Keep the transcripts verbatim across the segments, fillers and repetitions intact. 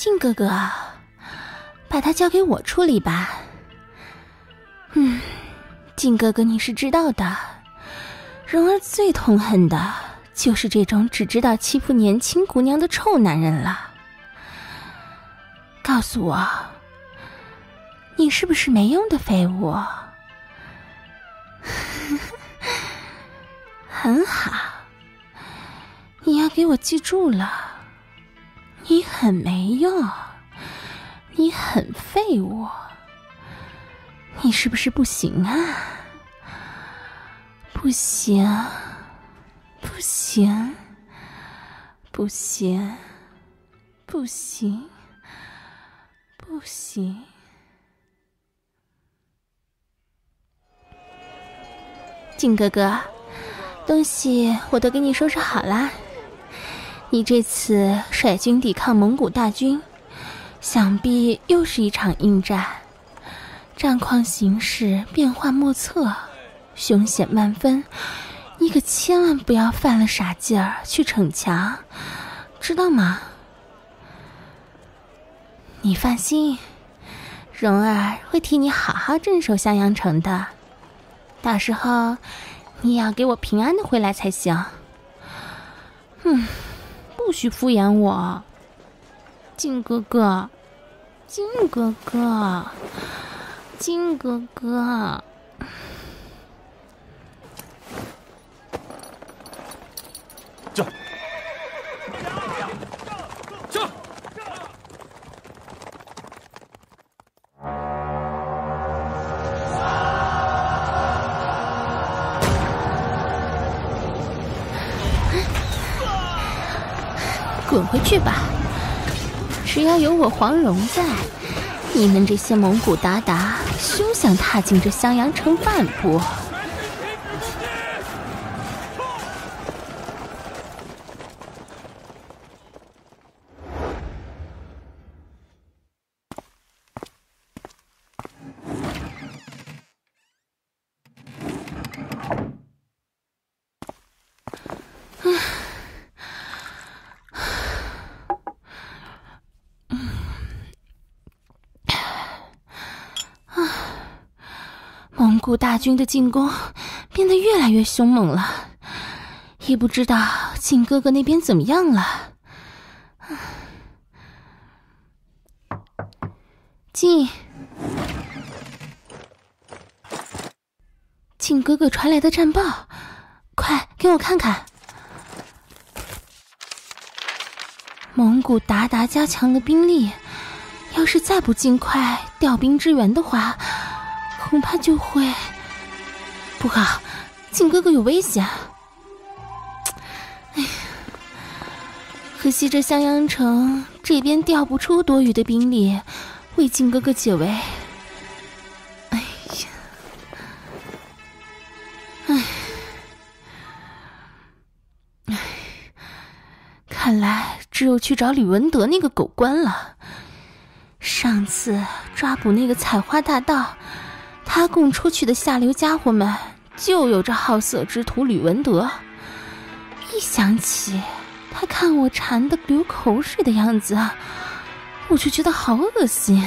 靖哥哥，把他交给我处理吧。嗯，靖哥哥你是知道的，蓉儿最痛恨的就是这种只知道欺负年轻姑娘的臭男人了。告诉我，你是不是没用的废物？很好，你要给我记住了，你很没用，你很废物，你是不是不行啊？不行，不行，不行，不行，不行。靖哥哥，东西我都给你收拾好啦。你这次率军抵抗蒙古大军，想必又是一场硬战，战况形势变化莫测，凶险万分，你可千万不要犯了傻劲儿去逞强，知道吗？你放心，蓉儿会替你好好镇守襄阳城的，到时候你要给我平安的回来才行。嗯，不许敷衍我，靖哥哥，靖哥哥，靖哥哥。 这，这， 滚回去吧！只要有我黄蓉在，你们这些蒙古鞑靼休想踏进这襄阳城半步。蒙古大军的进攻变得越来越凶猛了，也不知道靖哥哥那边怎么样了。靖，靖哥哥传来的战报，快给我看看。蒙古鞑靼加强了兵力，要是再不尽快调兵支援的话，恐怕就会不好，靖哥哥有危险。哎呀，可惜这襄阳城这边调不出多余的兵力为靖哥哥解围。哎呀，哎，哎，看来只有去找吕文德那个狗官了。上次抓捕那个采花大盗，他供出去的下流家伙们就有这好色之徒吕文德。一想起他看我馋得流口水的样子，我就觉得好恶心。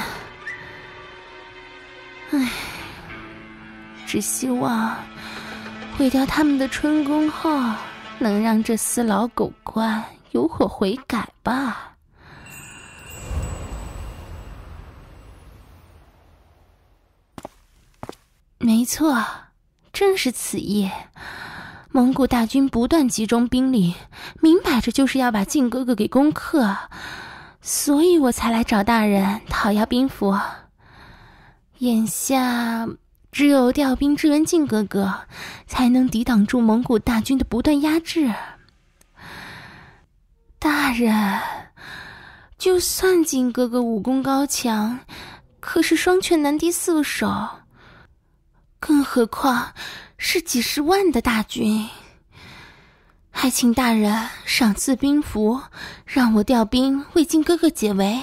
唉，只希望毁掉他们的春宫后，能让这厮老狗官有所悔改吧。没错，正是此夜，蒙古大军不断集中兵力，明摆着就是要把靖哥哥给攻克，所以我才来找大人讨要兵符。眼下只有调兵支援靖哥哥，才能抵挡住蒙古大军的不断压制。大人，就算靖哥哥武功高强，可是双拳难敌四手，更何况是几十万的大军，还请大人赏赐兵符，让我调兵为靖哥哥解围。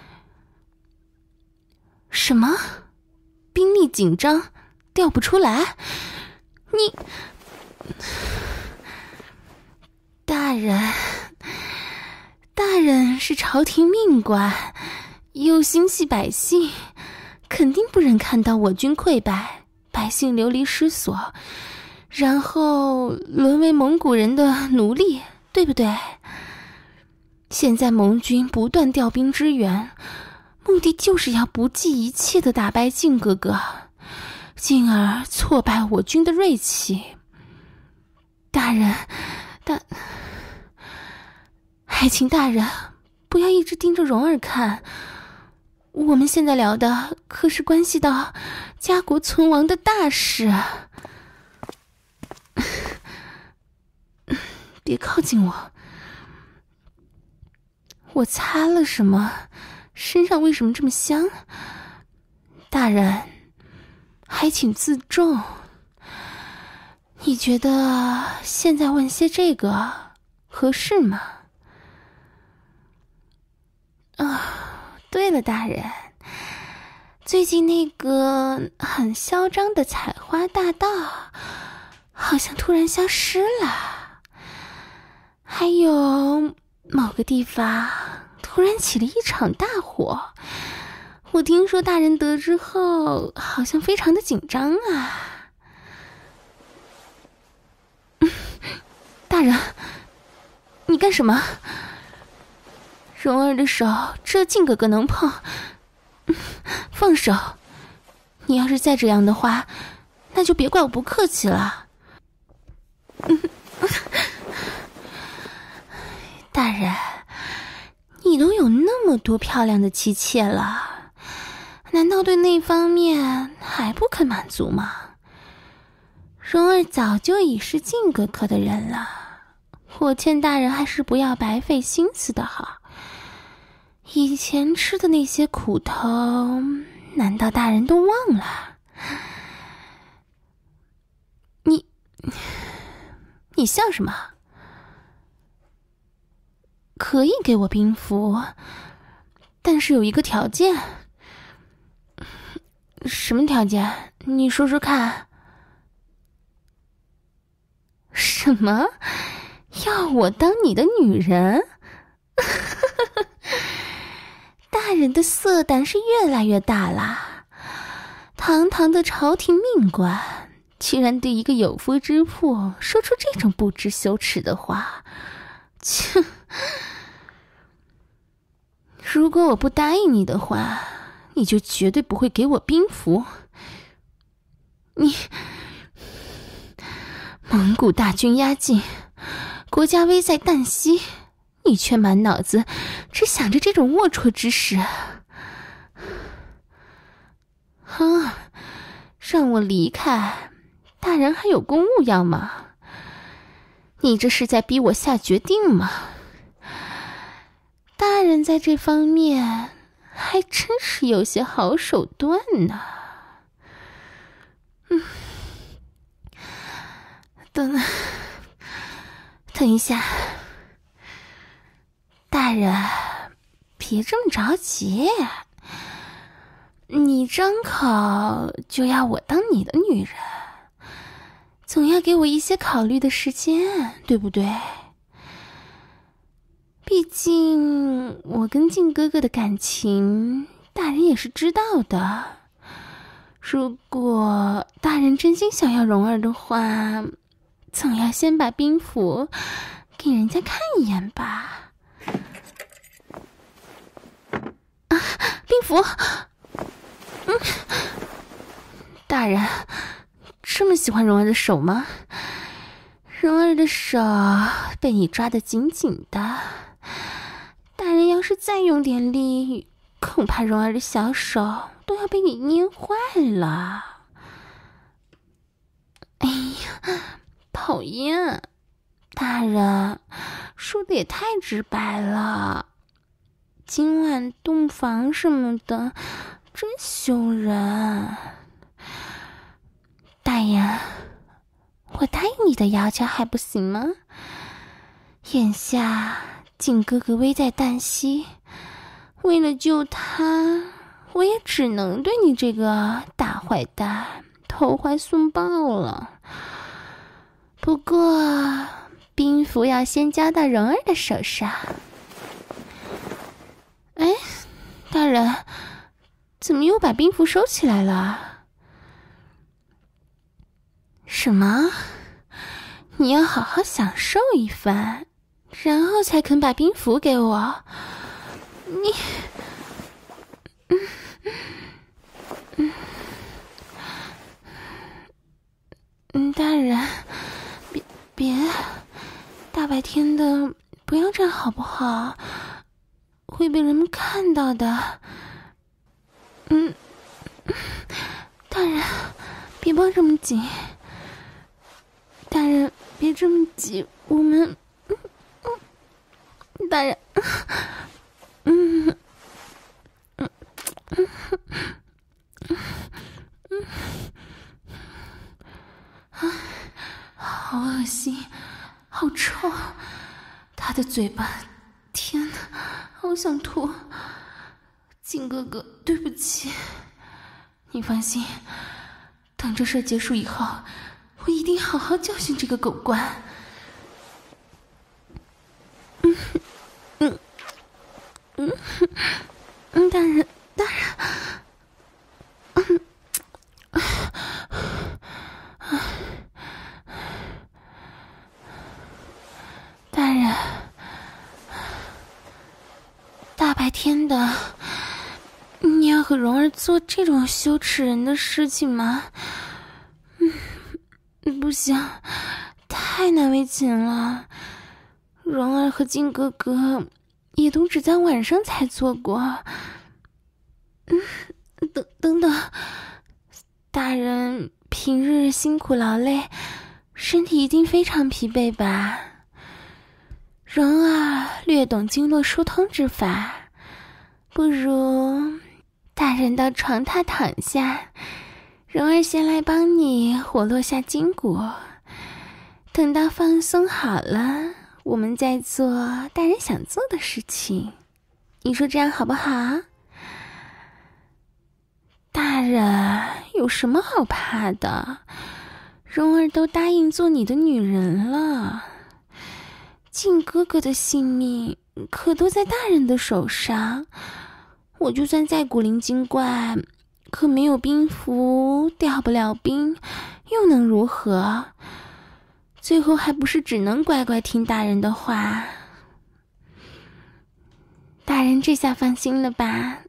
什么？兵力紧张，调不出来？你，大人，大人。 人是朝廷命官，又心系百姓，肯定不忍看到我军溃败，百姓流离失所，然后沦为蒙古人的奴隶，对不对？现在蒙军不断调兵支援，目的就是要不计一切的打败靖哥哥，进而挫败我军的锐气。大人，大，还请大人不要一直盯着蓉儿看，我们现在聊的可是关系到家国存亡的大事。别靠近我，我擦了什么？身上为什么这么香？大人，还请自重。你觉得现在问些这个合适吗？啊，对了，大人，最近那个很嚣张的采花大盗好像突然消失了，还有某个地方突然起了一场大火，我听说大人得知后好像非常的紧张啊。大人，你干什么？蓉儿的手只有靖哥哥能碰，放手！你要是再这样的话，那就别怪我不客气了。大人，你都有那么多漂亮的妻妾了，难道对那方面还不肯满足吗？蓉儿早就已是靖哥哥的人了，我劝大人还是不要白费心思的好。以前吃的那些苦头，难道大人都忘了？你你笑什么？可以给我兵符，但是有一个条件。什么条件？你说说看。什么？要我当你的女人？大人的色胆是越来越大啦！堂堂的朝廷命官，居然对一个有夫之妇说出这种不知羞耻的话，切！如果我不答应你的话，你就绝对不会给我兵符。你，蒙古大军压境，国家危在旦夕，你却满脑子只想着这种龌龊之事。啊，让我离开，大人还有公务要忙。你这是在逼我下决定吗？大人在这方面还真是有些好手段呢。嗯，等等一下，大人，别这么着急，你张口就要我当你的女人，总要给我一些考虑的时间，对不对？毕竟我跟靖哥哥的感情，大人也是知道的。如果大人真心想要蓉儿的话，总要先把兵符给人家看一眼吧。啊，兵符！嗯，大人，这么喜欢蓉儿的手吗？蓉儿的手被你抓得紧紧的，大人要是再用点力，恐怕蓉儿的小手都要被你捏坏了。哎呀，讨厌！大人说的也太直白了，今晚洞房什么的真羞人。大人，我答应你的要求还不行吗？眼下靖哥哥危在旦夕，为了救他，我也只能对你这个大坏蛋投怀送抱了。不过兵符要先交到蓉儿的手上。 大人，怎么又把兵符收起来了？什么？你要好好享受一番，然后才肯把兵符给我？你，嗯嗯嗯，大人，别别，大白天的不要这样好不好？会被人们看到的。嗯，大人，别抱这么紧。大人，别这么急，我们，嗯嗯，大人，嗯嗯嗯嗯啊，好恶心，好臭，他的嘴巴，天哪，好想吐。靖哥哥，对不起，你放心，等这事结束以后，我一定好好教训这个狗官。嗯嗯嗯嗯，大人，大人，嗯，大人，大白天的，你要和蓉儿做这种羞耻人的事情吗？嗯，不行，太难为情了。蓉儿和靖哥哥也都只在晚上才做过。嗯，等等等，大人平日辛苦劳累，身体一定非常疲惫吧？蓉儿略懂经络疏通之法，不如大人到床榻躺下，蓉儿先来帮你活络下筋骨，等到放松好了，我们再做大人想做的事情。你说这样好不好？大人有什么好怕的？蓉儿都答应做你的女人了，靖哥哥的性命可都在大人的手上，我就算再古灵精怪，可没有兵符，调不了兵，又能如何？最后还不是只能乖乖听大人的话。大人这下放心了吧？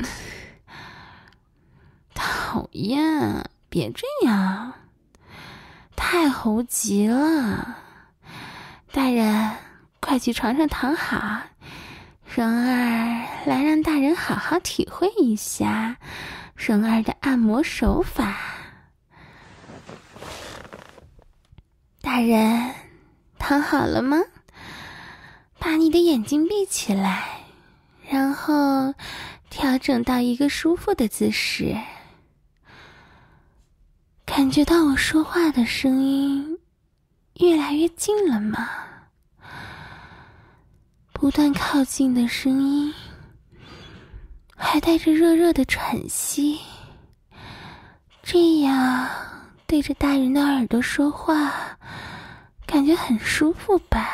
讨厌，别这样，太猴急了。大人，快去床上躺好，蓉儿来让大人好好体会一下蓉儿的按摩手法。大人，躺好了吗？把你的眼睛闭起来，然后调整到一个舒服的姿势。感觉到我说话的声音越来越近了吗？不断靠近的声音，还带着热热的喘息，这样对着大人的耳朵说话，感觉很舒服吧？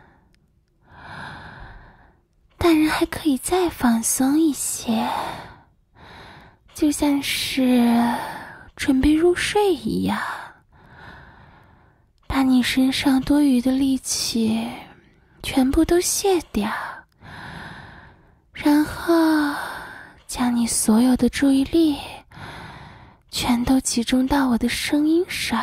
大人还可以再放松一些，就像是准备入睡一样，把你身上多余的力气全部都卸掉，然后将你所有的注意力全都集中到我的声音上，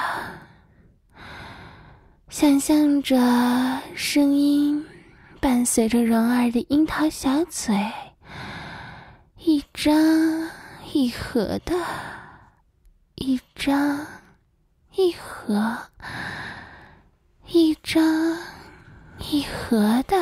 想象着声音伴随着蓉儿的樱桃小嘴一张一合的，一张一合，一张一合的，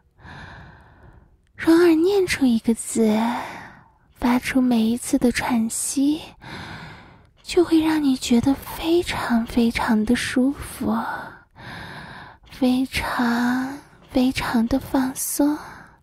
蓉儿念出一个字，发出每一次的喘息，就会让你觉得非常非常的舒服，非常非常的放松。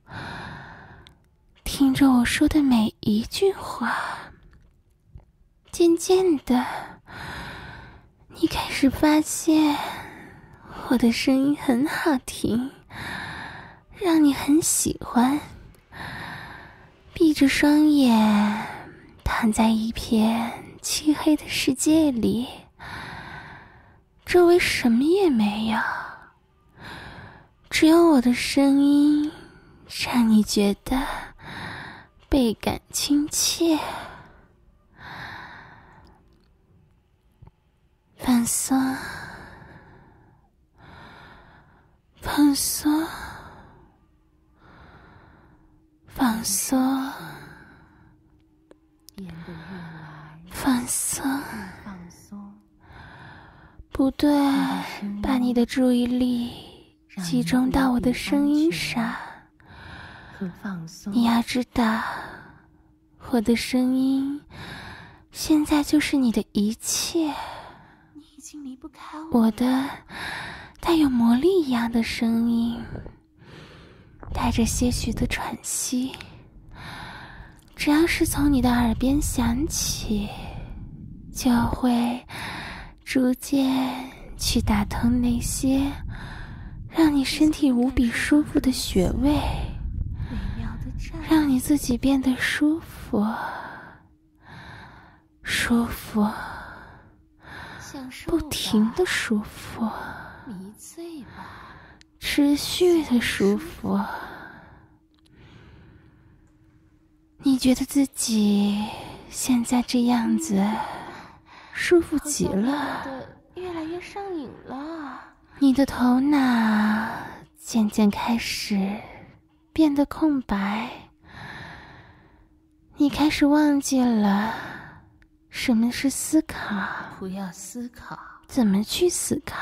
听着我说的每一句话，渐渐的，你开始发现我的声音很好听，让你很喜欢。 闭着双眼，躺在一片漆黑的世界里，周围什么也没有，只有我的声音，让你觉得倍感亲切。放松，放松，放松，放松，不对，把你的注意力集中到我的声音上。你要知道，我的声音现在就是你的一切。你已经离不开我。我的带有魔力一样的声音，带着些许的喘息，只要是从你的耳边响起，就会逐渐去打通那些让你身体无比舒服的穴位，让你自己变得舒服，舒服，不停的舒服，迷醉吧，持续的舒服。你觉得自己现在这样子舒服极了，越来越上瘾了。你的头脑渐渐开始变得空白，你开始忘记了什么是思考，不要思考，怎么去思考？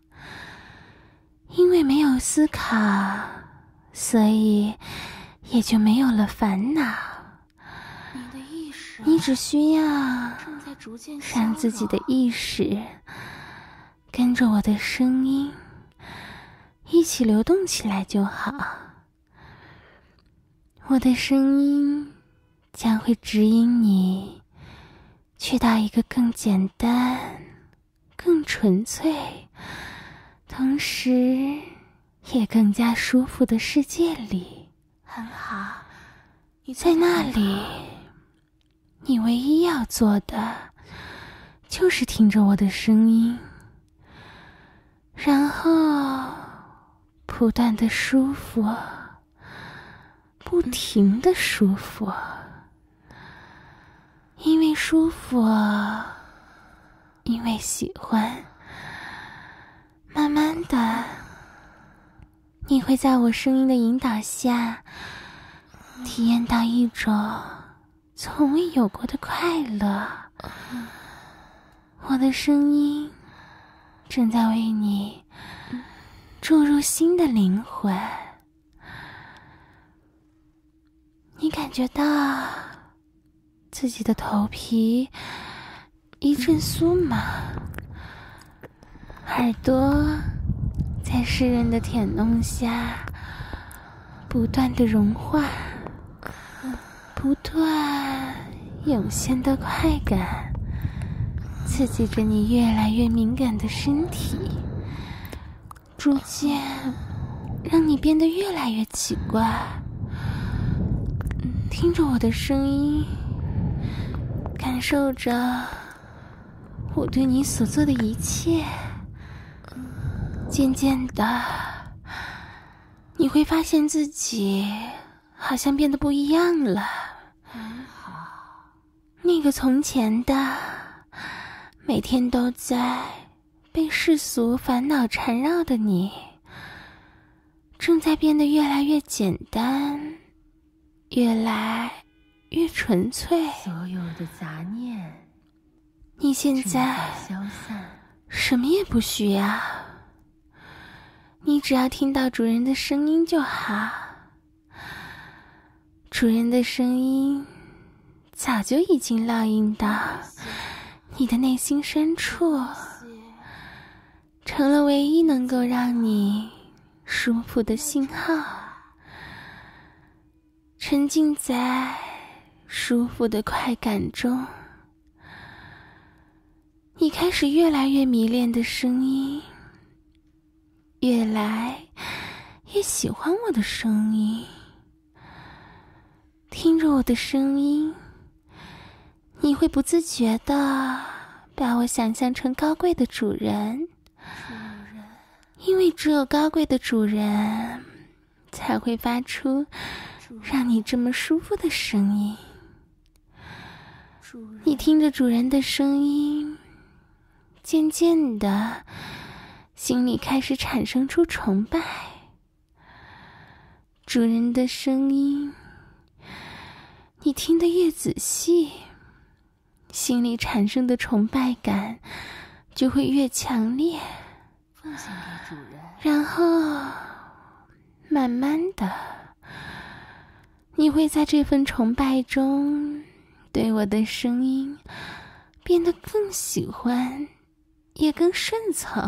因为没有思考，所以也就没有了烦恼。你的意识，你只需要让自己的意识跟着我的声音一起流动起来就好。我的声音将会指引你去到一个更简单、更纯粹，同时也更加舒服的世界里。很好，在那里，你唯一要做的就是听着我的声音，然后不断的舒服，不停的舒服。因为舒服，因为喜欢，慢慢的，你会在我声音的引导下体验到一种从未有过的快乐。我的声音正在为你注入新的灵魂，你感觉到自己的头皮一阵酥麻，耳朵在湿润的舔弄下不断的融化，不断涌现的快感刺激着你越来越敏感的身体，逐渐让你变得越来越奇怪。听着我的声音，感受着我对你所做的一切，渐渐的，你会发现自己好像变得不一样了。那个从前的每天都在被世俗烦恼缠绕的你，正在变得越来越简单，越来越纯粹。所有的杂念，你现在什么也不需要，你只要听到主人的声音就好。主人的声音早就已经烙印到你的内心深处，成了唯一能够让你舒服的信号。沉浸在舒服的快感中，你开始越来越迷恋的声音，越来越喜欢我的声音。 听着我的声音，你会不自觉地把我想象成高贵的主人，因为只有高贵的主人才会发出让你这么舒服的声音。你听着主人的声音，渐渐的心里开始产生出崇拜。主人的声音你听得越仔细，心里产生的崇拜感就会越强烈， 奉献给主人。 然后慢慢的你会在这份崇拜中对我的声音变得更喜欢，也更顺从。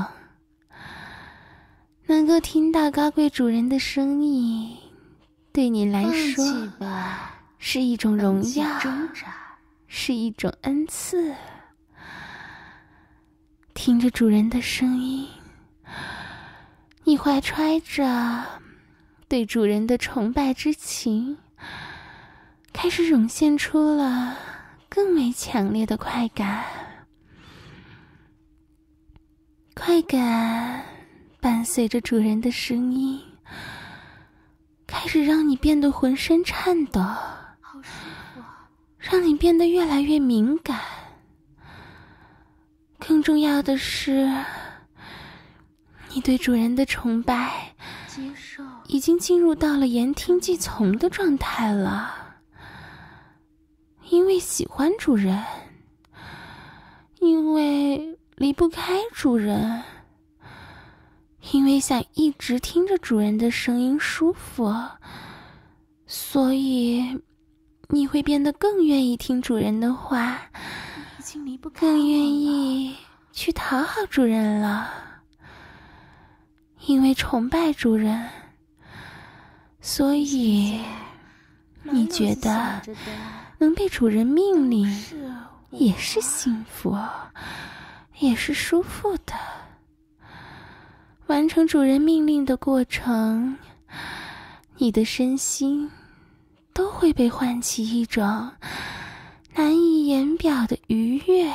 能够听到高贵主人的声音，对你来说是一种荣耀，是一种恩赐。听着主人的声音，你怀揣着对主人的崇拜之情，开始涌现出了更为强烈的快感。快感伴随着主人的声音，开始让你变得浑身颤抖， 好舒服， 让你变得越来越敏感。更重要的是，你对主人的崇拜接受已经进入到了言听计从的状态了。因为喜欢主人，因为离不开主人，因为想一直听着主人的声音舒服，所以你会变得更愿意听主人的话， 已经离不开更愿意去讨好主人了。因为崇拜主人，所以你觉得能被主人命令也是幸福，也是舒服的。完成主人命令的过程，你的身心都会被唤起一种难以言表的愉悦，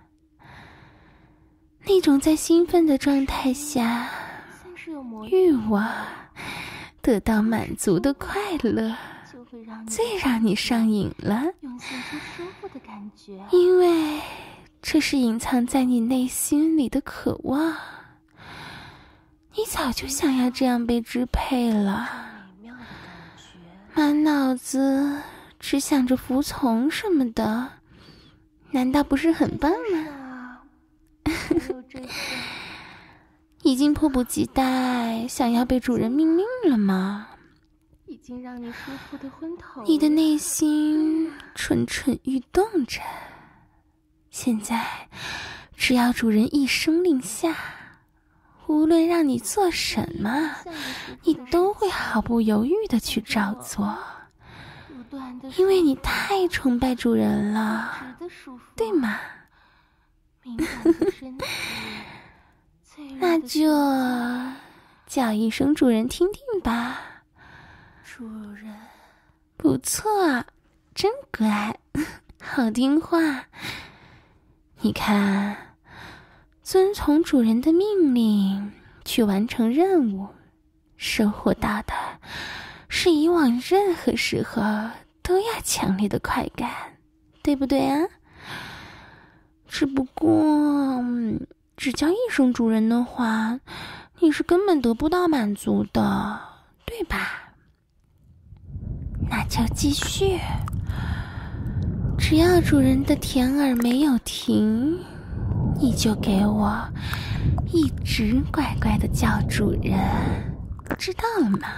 那种在兴奋的状态下欲望得到满足的快乐，最让你上瘾了。 涌现出舒服的感觉， 因为这是隐藏在你内心里的渴望，你早就想要这样被支配了， 美妙的感觉， 满脑子只想着服从什么的，难道不是很棒吗？ 还有这些已经迫不及待想要被主人命令了吗？ 已经让你舒服的昏头了， 你的内心蠢蠢欲动着。现在只要主人一声令下，无论让你做什么，你都会毫不犹豫地去照做，因为你太崇拜主人了，对吗？ 敏感的身体那就叫一声主人听听吧。 主人， 不错，真乖，好听话。你看，遵从主人的命令去完成任务，收获到的是以往任何时候都要强烈的快感，对不对啊？只不过嗯只叫一声主人的话，你是根本得不到满足的，对吧？那就继续，只要主人的甜耳没有停，你就给我一直乖乖的叫主人，知道了吗？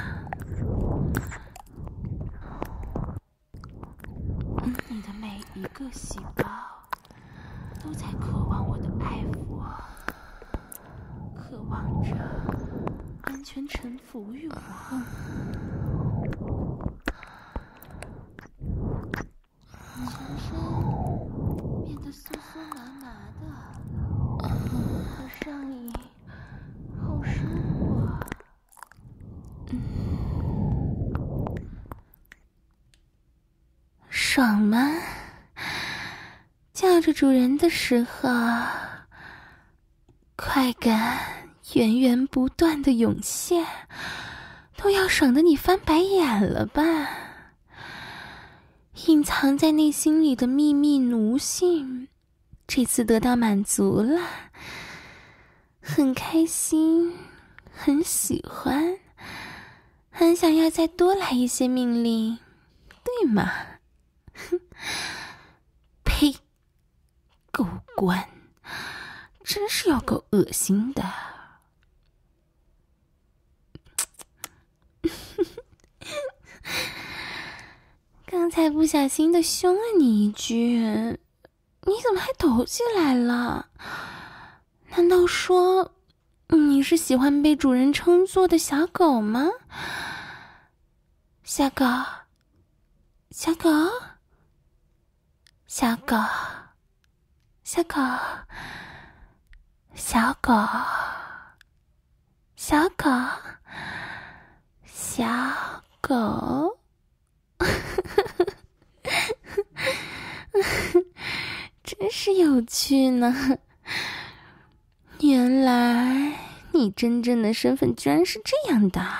你的每一个细胞都在渴望我的爱抚，渴望着完全臣服于我。全身变得酥酥麻麻的，好上瘾，好舒服啊！ ， 爽吗？叫着主人的时候，快感源源不断的涌现，都要爽得你翻白眼了吧？隐藏在内心里的秘密奴性，这次得到满足了，很开心，很喜欢，很想要再多来一些命令，对吗？哼，呸！狗官，真是有够恶心的。刚才不小心的凶了你一句，你怎么还抖起来了？难道说你是喜欢被主人称作的小狗吗？小狗，小狗，小狗，小狗，小狗，小狗，小狗。真是有趣呢。原来你真正的身份居然是这样的。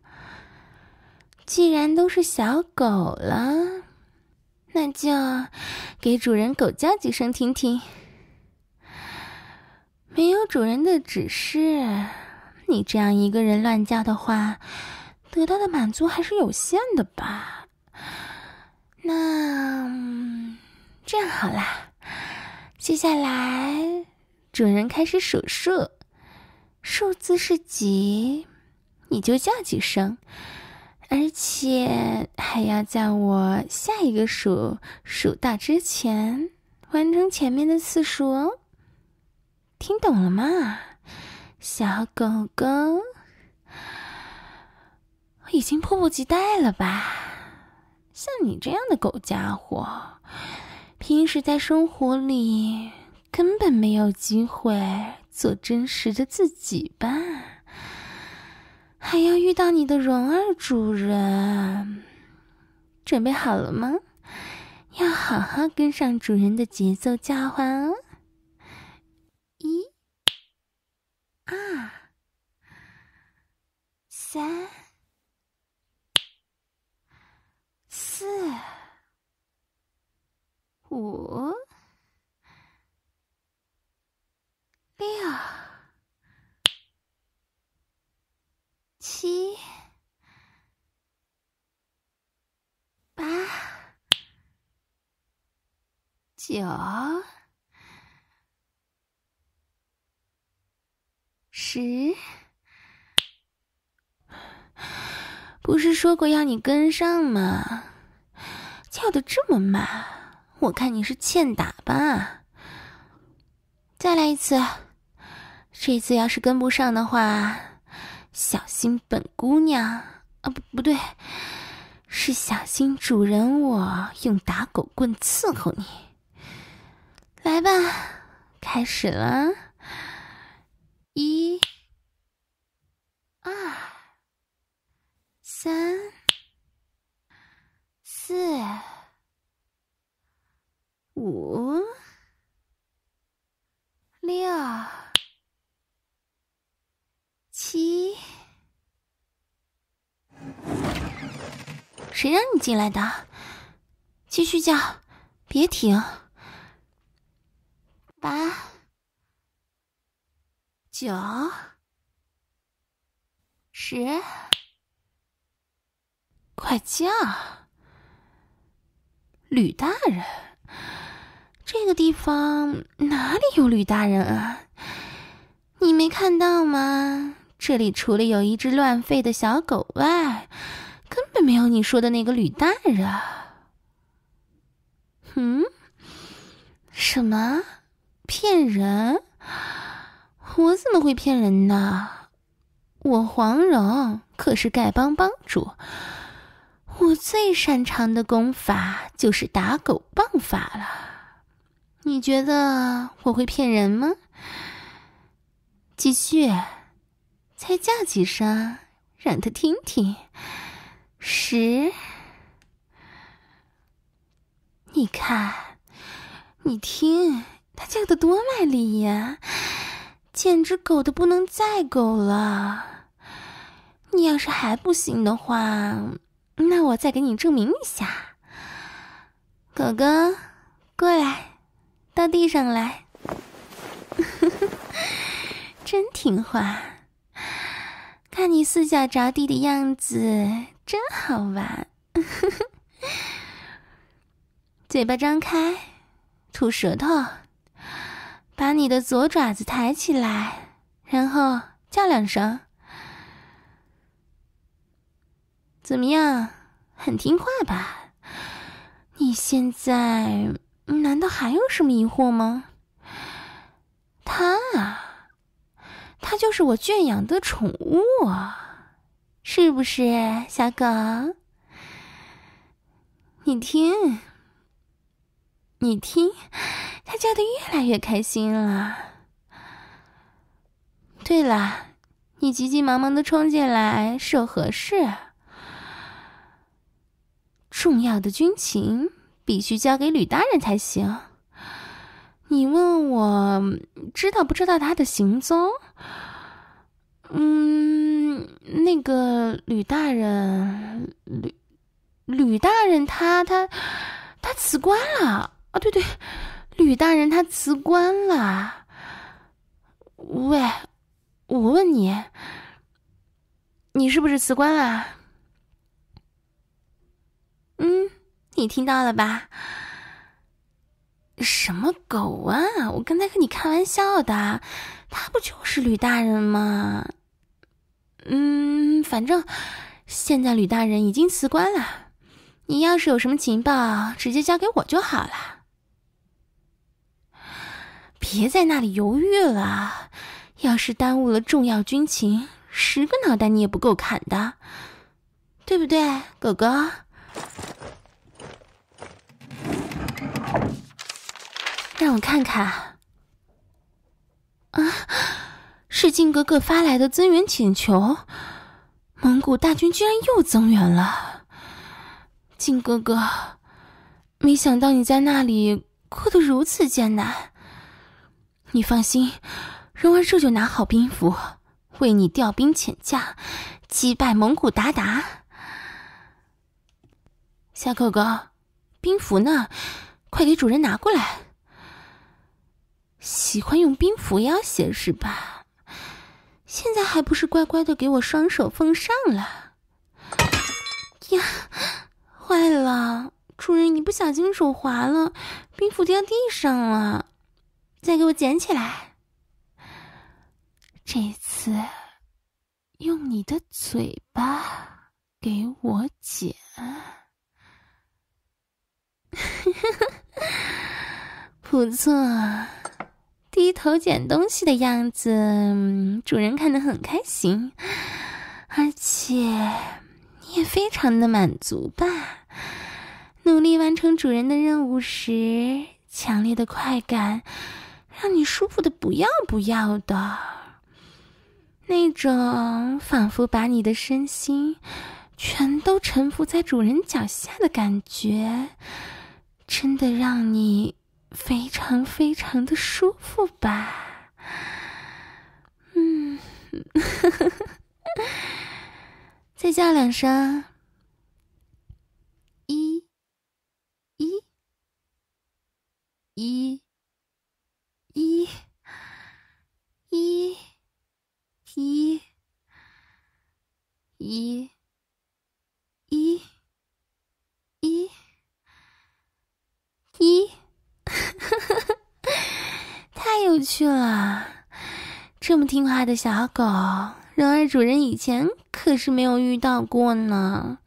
既然都是小狗了，那就给主人狗叫几声听听。没有主人的指示，你这样一个人乱叫的话，得到的满足还是有限的吧？那这样好啦，接下来主人开始数数，数字是几，你就叫几声，而且还要在我下一个数数到之前完成前面的次数哦。听懂了吗，小狗狗？已经迫不及待了吧？像你这样的狗家伙，平时在生活里根本没有机会做真实的自己吧？还要遇到你的蓉儿主人，准备好了吗？要好好跟上主人的节奏叫唤哦！一、二、三、四、五、六、七、八、九、十。不是说过要你跟上吗？叫得这么慢，我看你是欠打吧。再来一次，这次要是跟不上的话，小心本姑娘啊，不不对，是小心主人我用打狗棍伺候你。来吧，开始了。一、二、三、四、五、六、七。谁让你进来的？继续叫，别停。八、九、十，快叫！吕大人，这个地方哪里有吕大人啊？你没看到吗？这里除了有一只乱吠的小狗外，根本没有你说的那个吕大人。嗯？什么？骗人？我怎么会骗人呢？我黄蓉可是丐帮帮主，我最擅长的功法就是打狗棒法了。你觉得我会骗人吗？继续，再叫几声，让他听听。十、 你看，你听，它叫得多卖力呀，简直狗的不能再狗了。你要是还不行的话，那我再给你证明一下。狗狗，过来，到地上来。真听话，看你四脚着地的样子，真好玩。嘴巴张开，吐舌头，把你的左爪子抬起来，然后叫两声。怎么样，很听话吧？你现在难道还有什么疑惑吗？它啊，它就是我圈养的宠物啊，是不是，小狗？你听，你听，它叫得越来越开心了。对了，你急急忙忙的冲进来是有何事？重要的军情必须交给吕大人才行。你问我知道不知道他的行踪？嗯，那个吕大人，吕吕大人他他他辞官了啊！对对，吕大人他辞官了。喂，我问你，你是不是辞官了？嗯，你听到了吧？什么狗啊！我刚才跟你开玩笑的，他不就是吕大人吗？嗯，反正现在吕大人已经辞官了，你要是有什么情报，直接交给我就好了。别在那里犹豫了，要是耽误了重要军情，十个脑袋你也不够砍的，对不对，狗狗？让我看看啊，是靖哥哥发来的增援请求，蒙古大军居然又增援了。靖哥哥，没想到你在那里过得如此艰难。你放心，蓉儿这就拿好兵符，为你调兵遣将，击败蒙古鞑靼。小狗狗，兵符呢？快给主人拿过来。喜欢用兵符要挟是吧？现在还不是乖乖的给我双手奉上了？呀，坏了，主人你不小心手滑了，兵符掉地上了，再给我捡起来。这次用你的嘴巴给我捡。不错，低头捡东西的样子，主人看得很开心，而且你也非常的满足吧？努力完成主人的任务时，强烈的快感让你舒服的不要不要的，那种仿佛把你的身心全都臣服在主人脚下的感觉，真的让你非常非常的舒服吧？嗯，再叫两声，一，一，一，一，一，一，一，一，一，一。太有趣了，这么听话的小狗，蓉儿主人以前可是没有遇到过呢。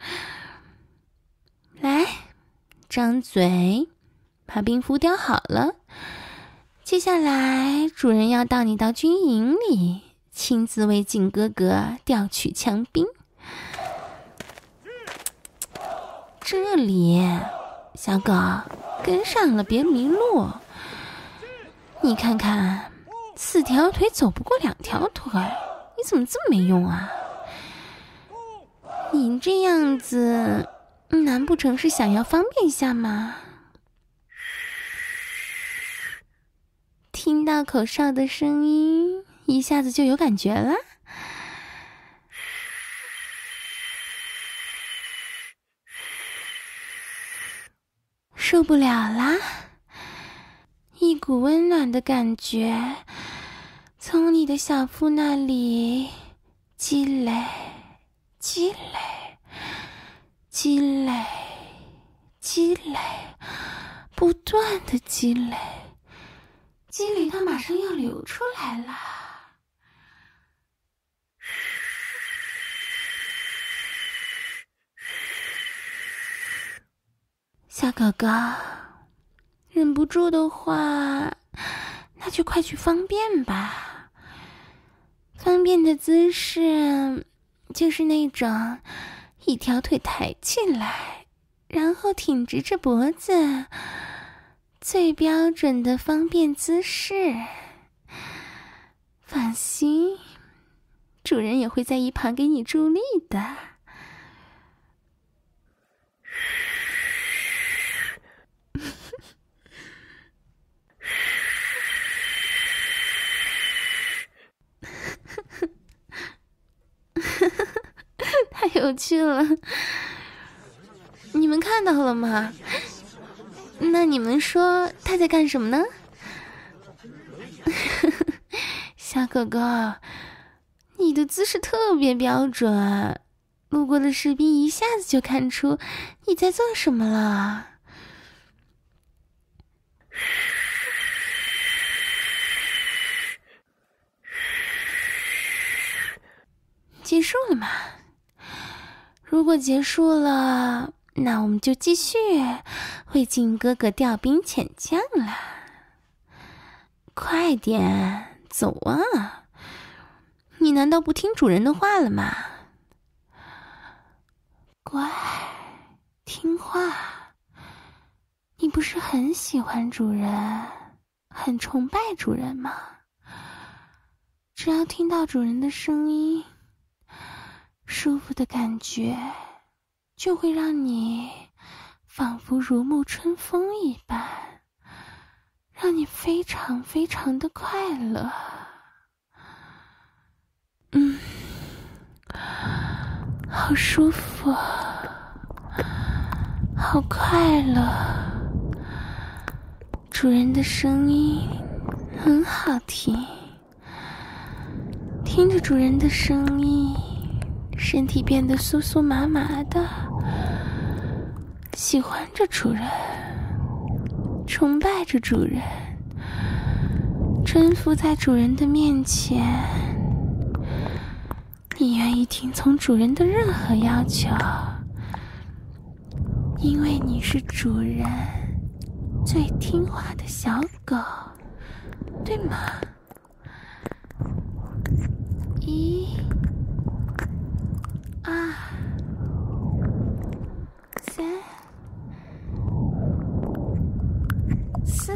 来，张嘴，把兵符叼好了。接下来主人要到你到军营里，亲自为靖哥哥调取枪兵。这里，小狗跟上了，别迷路。你看看，四条腿走不过两条腿，你怎么这么没用啊？你这样子，难不成是想要方便一下吗？ 听到口哨的声音，一下子就有感觉了。受不了啦！一股温暖的感觉从你的小腹那里积累、积累、积累、积累，不断的积累，积累到马上要流出来了。小狗狗，忍不住的话，那就快去方便吧。方便的姿势就是那种一条腿抬起来，然后挺直着脖子，最标准的方便姿势。放心，主人也会在一旁给你助力的。太有趣了，你们看到了吗？那你们说他在干什么呢？小狗狗，你的姿势特别标准，路过的士兵一下子就看出你在做什么了。结束了吗？如果结束了，那我们就继续为靖哥哥调兵遣将了。快点走啊！你难道不听主人的话了吗？乖，听话。你不是很喜欢主人，很崇拜主人吗？只要听到主人的声音，舒服的感觉就会让你仿佛如沐春风一般，让你非常非常的快乐。嗯，好舒服，好快乐。主人的声音很好听，听着主人的声音，身体变得酥酥麻麻的，喜欢着主人，崇拜着主人，臣服在主人的面前。你愿意听从主人的任何要求，因为你是主人最听话的小狗，对吗？一二三四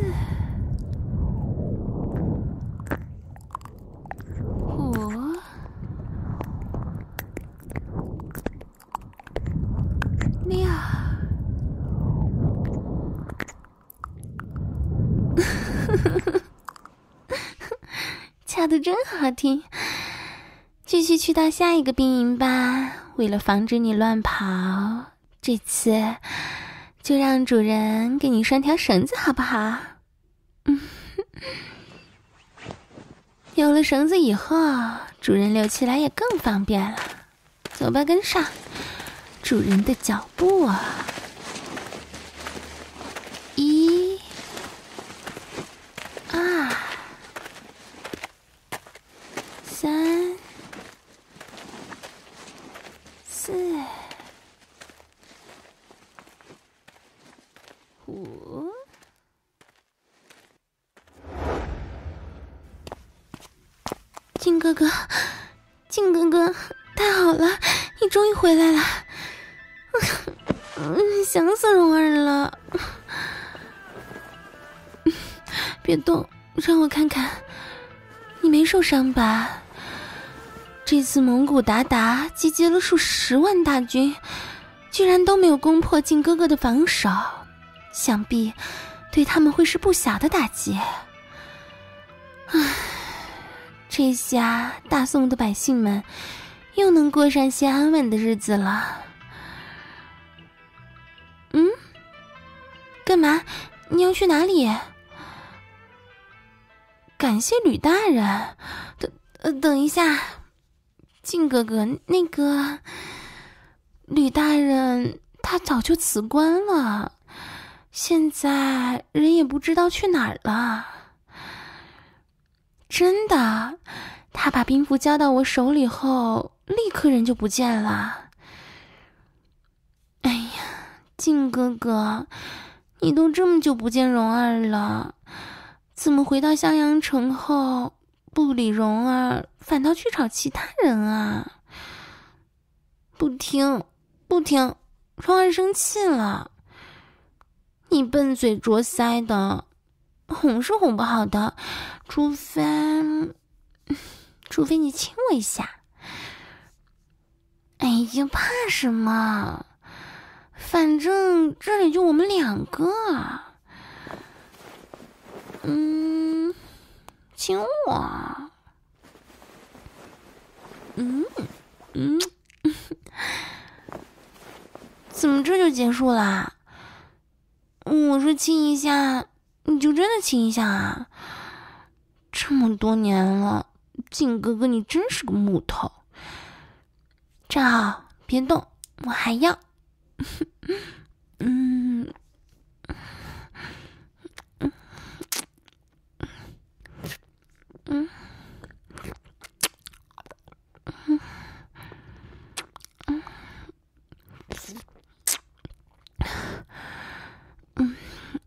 五六叫得真好听。继续去到下一个兵营吧。为了防止你乱跑，这次就让主人给你拴条绳子好不好？嗯，有了绳子以后，主人溜起来也更方便了。走吧，跟上主人的脚步啊！一二三四五，靖哥哥，靖哥哥，太好了，你终于回来了！嗯，想死蓉儿了。别动，让我看看，你没受伤吧？这次蒙古鞑靼集结了数十万大军，居然都没有攻破靖哥哥的防守，想必对他们会是不小的打击。 唉，这下大宋的百姓们又能过上些安稳的日子了。嗯？干嘛？你要去哪里？感谢吕大人。等呃，等一下，靖哥哥，那个吕大人他早就辞官了，现在人也不知道去哪儿了。真的，他把兵符交到我手里后，立刻人就不见了。哎呀，靖哥哥，你都这么久不见蓉儿了，怎么回到襄阳城后不理蓉儿，反倒去找其他人啊？不听不听，蓉儿生气了。你笨嘴拙腮的，哄是哄不好的，除非除非你亲我一下。哎呀，怕什么？反正这里就我们两个。嗯，亲我。嗯嗯，怎么这就结束啦？我说亲一下，你就真的亲一下啊？这么多年了，靖哥哥你真是个木头。站好，别动，我还要。嗯嗯嗯嗯嗯，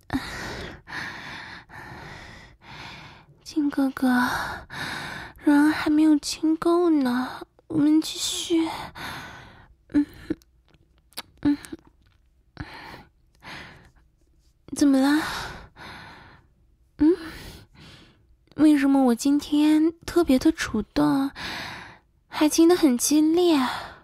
靖哥哥，蓉儿还没有亲够呢，我们继续。嗯嗯，怎么了？嗯，为什么我今天特别的主动，还亲得很激烈？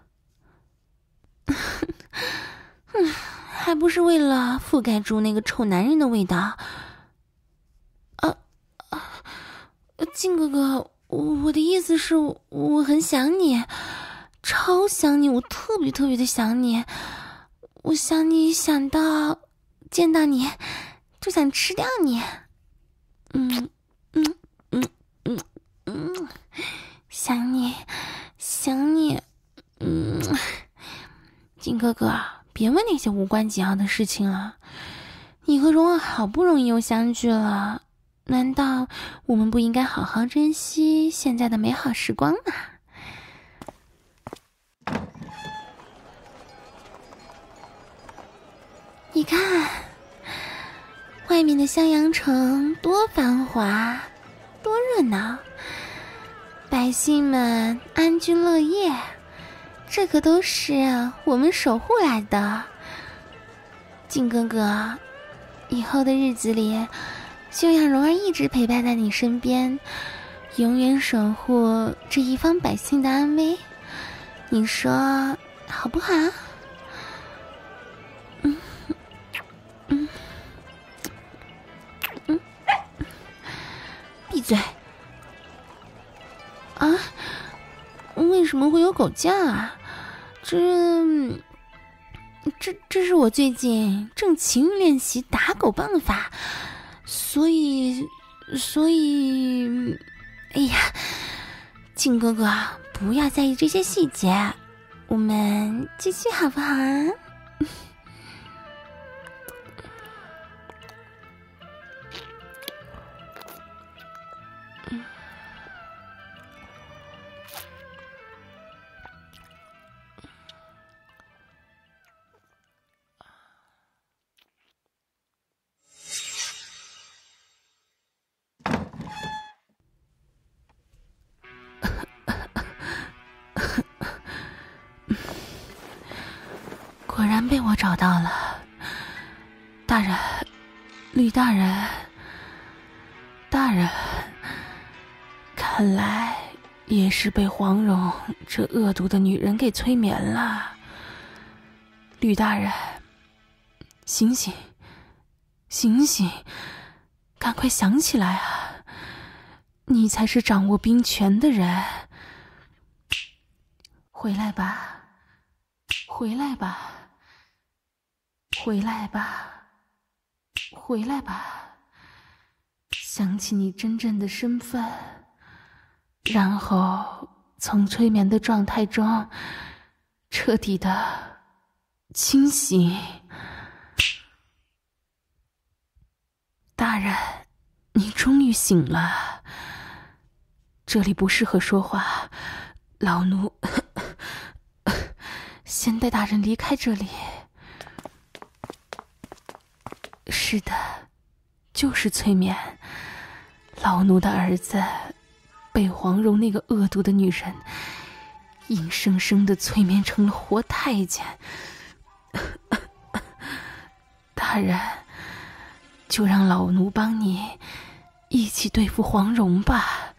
嗯，还不是为了覆盖住那个臭男人的味道。啊啊，靖哥哥，我的意思是，我很想你，超想你，我特别特别的想你，我想你想到见到你就想吃掉你。嗯嗯嗯嗯嗯，想你想你。嗯，靖哥哥，别问那些无关紧要的事情了。你和蓉儿好不容易又相聚了，难道我们不应该好好珍惜现在的美好时光吗？你看，外面的襄阳城多繁华，多热闹，百姓们安居乐业，这可都是我们守护来的。靖哥哥，以后的日子里，就让蓉儿一直陪伴在你身边，永远守护这一方百姓的安危，你说好不好？嗯嗯嗯，闭嘴！啊，为什么会有狗叫啊？这这这是我最近正勤于练习打狗棒法，所以所以，哎呀，靖哥哥，不要在意这些细节，我们继续好不好啊？果然被我找到了，大人，吕大人，大人，看来也是被黄蓉这恶毒的女人给催眠了。吕大人，醒醒，醒醒，赶快想起来啊！ 你才是掌握兵权的人。回来吧，回来吧，回来吧，回来吧，想起你真正的身份，然后从催眠的状态中彻底的清醒。大人，你终于醒了。这里不适合说话，老奴先带大人离开这里。是的，就是催眠。老奴的儿子被黄蓉那个恶毒的女人硬生生地催眠成了活太监。大人，就让老奴帮你一起对付黄蓉吧。